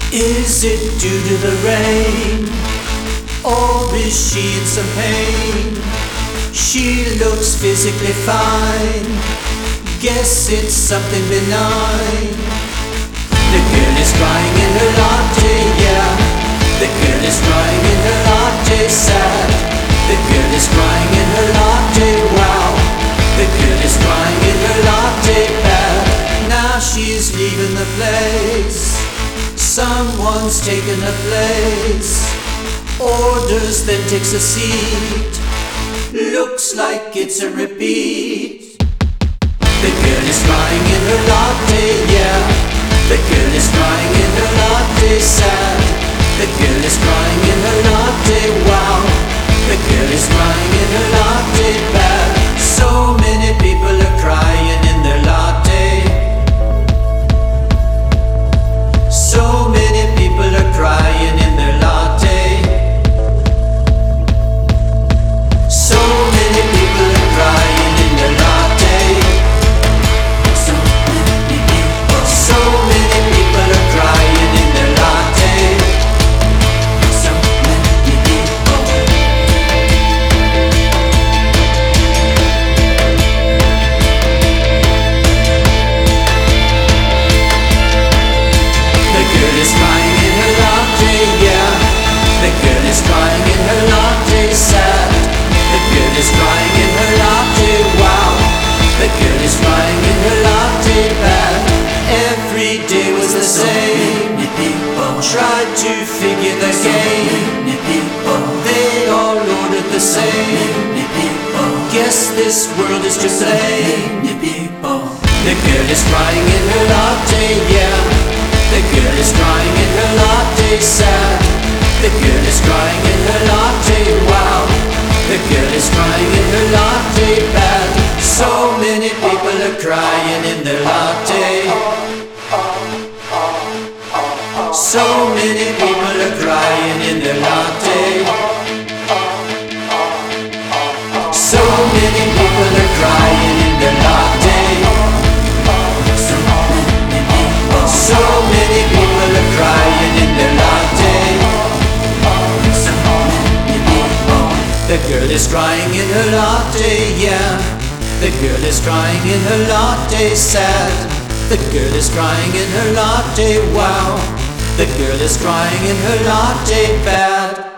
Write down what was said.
Is it due to the rain, or is she in some pain? She looks physically fine, guess it's something benign. The girl is crying in her latte, yeah. The girl is crying in her latte, sad. The girl is crying in her latte, wow. The girl is crying in her latte, bad. Now she's leaving the place, someone's taken her place. Orders, then takes a seat, looks like it's a repeat. The girl is crying in her latte, yeah. The girl is crying in her latte, sad. The girl is crying in her latte, wow. The girl is crying in her latte, bad. So many people are crying in their latte. So many people are crying in their latte. So many people are crying in their latte. So many people. So many people are crying in their latte. So many people. The girl is crying in her latte, yeah. The girl is crying in her latte, sad. The girl is crying in her latte, wow. The girl is crying in her latte, bad. Every day was the same. Tried to figure the game. They all ordered the same. Guess this world is to blame. The girl is crying in her latte, yeah. The girl is crying in her latte, sad. The girl is crying in her latte, wow. The girl is crying in her latte, bad. So many people are crying in their latte. So many people are crying in their latte. So many people are crying in their latte. So many people are crying in their latte. The girl is crying in her latte, yeah. The girl is crying in her latte, sad. The girl is crying in her latte, wow. The girl is crying in her latte, bad.